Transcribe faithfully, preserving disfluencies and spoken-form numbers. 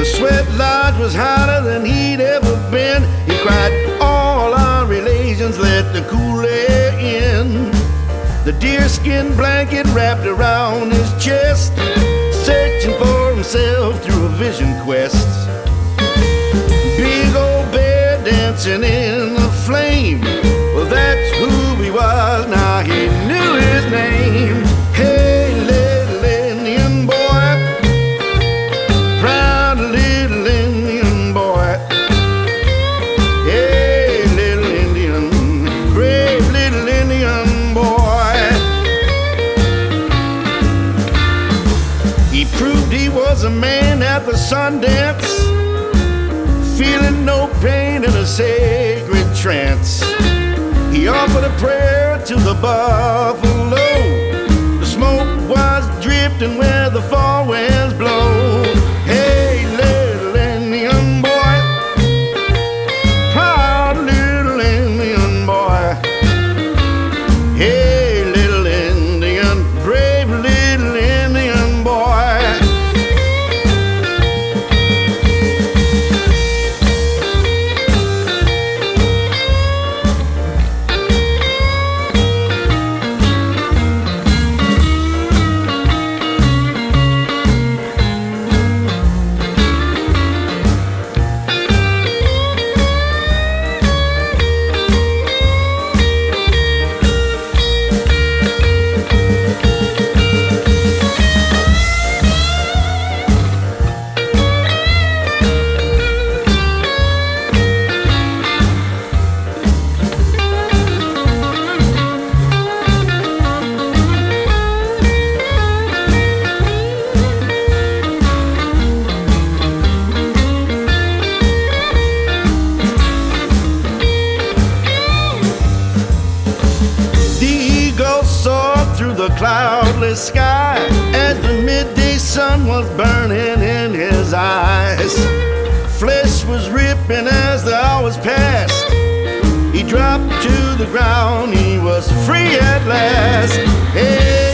The sweat lodge was hotter than he'd ever been. He cried, all our relations, let the cool air in. The deerskin blanket wrapped around his chest, searching for himself through a vision quest. Big old bear dancing in the flame, well, that's who he was, now he knew his name. Hey, little Indian boy, proud little Indian boy. Hey, little Indian, brave little Indian boy. He proved he was a man at the Sundance, feeling no pain in a sacred trance. He offered a prayer to the buffalo. The smoke was drifting where the fall winds blow. Hey, little Indian boy, proud little Indian boy. Hey, little Indian, brave little Indian boy. Through the cloudless sky as the midday sun was burning in his eyes. Flesh was ripping as the hours passed. He dropped to the ground, he was free at last. Hey,